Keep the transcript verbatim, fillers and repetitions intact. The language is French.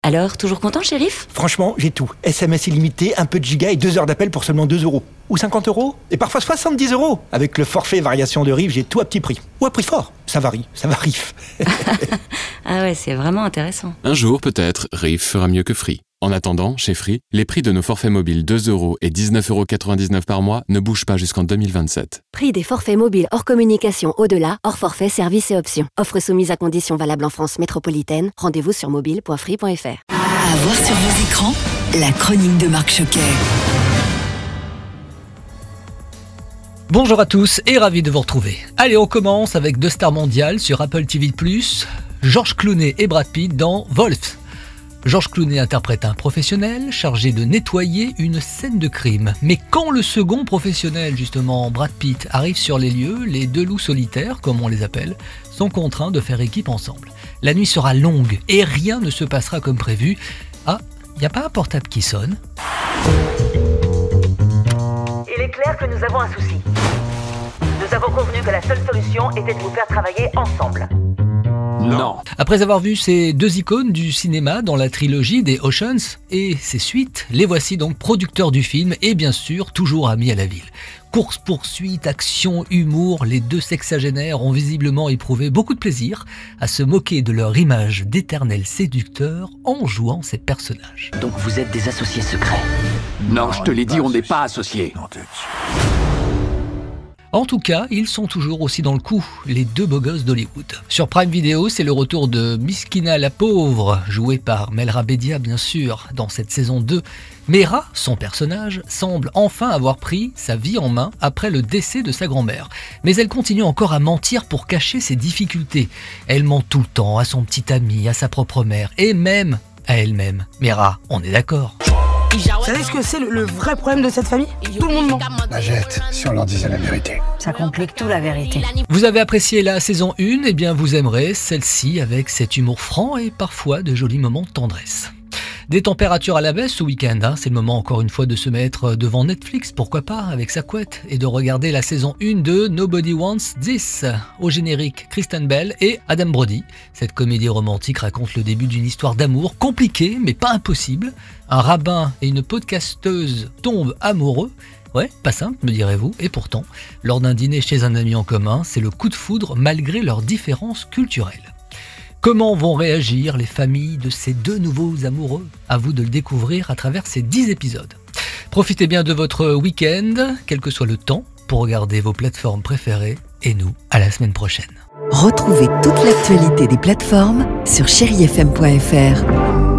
Alors, toujours content, shérif ? Franchement, j'ai tout. S M S illimité, un peu de giga et deux heures d'appel pour seulement deux euros. Ou cinquante euros. Et parfois soixante-dix euros. Avec le forfait variation de rive, j'ai tout à petit prix. Ou à prix fort. Ça varie, ça varie. Ah ouais, c'est vraiment intéressant. Un jour, peut-être, Rive fera mieux que Free. En attendant, chez Free, les prix de nos forfaits mobiles deux euros et dix-neuf euros quatre-vingt-dix-neuf par mois ne bougent pas jusqu'en deux mille vingt-sept. Prix des forfaits mobiles hors communication au-delà, hors forfait, services et options. Offre soumise à conditions valables en France métropolitaine. Rendez-vous sur mobile point free point f r. À voir sur vos écrans, la chronique de Marc Choquet. Bonjour à tous et ravi de vous retrouver. Allez, on commence avec deux stars mondiales sur Apple T V plus, George Clooney et Brad Pitt dans Wolf. George Clooney interprète un professionnel chargé de nettoyer une scène de crime. Mais quand le second professionnel, justement Brad Pitt, arrive sur les lieux, les deux loups solitaires, comme on les appelle, sont contraints de faire équipe ensemble. La nuit sera longue et rien ne se passera comme prévu. Ah, il n'y a pas un portable qui sonne ? Il est clair que nous avons un souci. Nous avons convenu que la seule solution était de vous faire travailler ensemble. Non. Après avoir vu ces deux icônes du cinéma dans la trilogie des Oceans et ses suites, les voici donc producteurs du film et bien sûr toujours amis à la ville. Course-poursuite, action, humour, les deux sexagénaires ont visiblement éprouvé beaucoup de plaisir à se moquer de leur image d'éternels séducteurs en jouant ces personnages. Donc vous êtes des associés secrets ? Non, je te l'ai dit, on n'est pas associés. En tout cas, ils sont toujours aussi dans le coup, les deux beaux gosses d'Hollywood. Sur Prime Video, c'est le retour de Miskina la pauvre, jouée par Melra Bedia bien sûr, dans cette saison deux. Mera, son personnage, semble enfin avoir pris sa vie en main après le décès de sa grand-mère. Mais elle continue encore à mentir pour cacher ses difficultés. Elle ment tout le temps à son petit ami, à sa propre mère, et même à elle-même. Mera, on est d'accord. Vous savez ce que c'est le, le vrai problème de cette famille ? Tout le monde ment. La jette, si on leur disait la vérité. Ça complique tout la vérité. Vous avez apprécié la saison un, eh bien vous aimerez celle-ci avec cet humour franc et parfois de jolis moments de tendresse. Des températures à la baisse ce week-end, hein, c'est le moment encore une fois de se mettre devant Netflix, pourquoi pas, avec sa couette, et de regarder la saison un de Nobody Wants This. Au générique, Kristen Bell et Adam Brody. Cette comédie romantique raconte le début d'une histoire d'amour compliquée mais pas impossible. Un rabbin et une podcasteuse tombent amoureux. Ouais, pas simple, me direz-vous, et pourtant, lors d'un dîner chez un ami en commun, c'est le coup de foudre malgré leurs différences culturelles. Comment vont réagir les familles de ces deux nouveaux amoureux ? À vous de le découvrir à travers ces dix épisodes. Profitez bien de votre week-end, quel que soit le temps, pour regarder vos plateformes préférées. Et nous, à la semaine prochaine. Retrouvez toute l'actualité des plateformes sur chéri f m point f r.